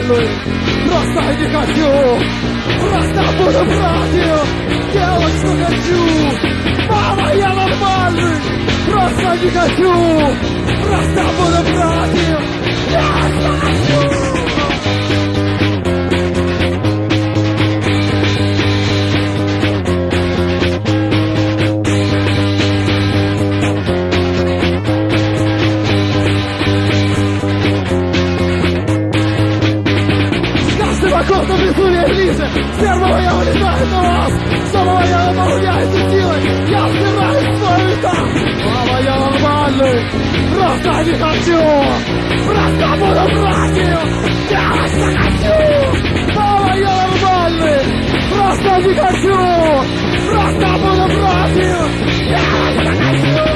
нормальный, просто не хочу, просто буду брать ее, делать что хочу. Мама, я нормальный, просто не хочу, просто буду брать ее, делать что хочу. Вокруг на внизу я ближе, с первого я вылезаю на вас, с самого я наполняюсь силой, я втираю свой этап. Мама, я нормальный, просто не хочу, просто буду брать ее, делать что хочу. Мама, я нормальный, просто не хочу, просто буду брать ее, делать что хочу.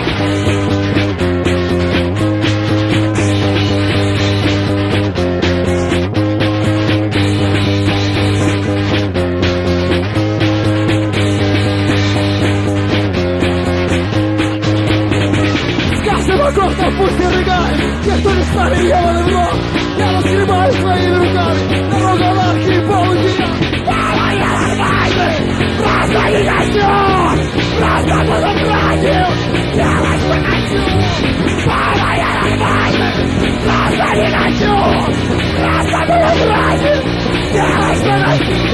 Вокруг нас пусть не рыгает, те, кто не стали ебаным в рот. Я разгребаю своими руками дорогу анархии паутина. Мама, я нормальный, просто не хочу, просто буду брать ее, делать что хочу. Мама, я нормальный, просто не хочу, просто буду брать ее, делать что хочу.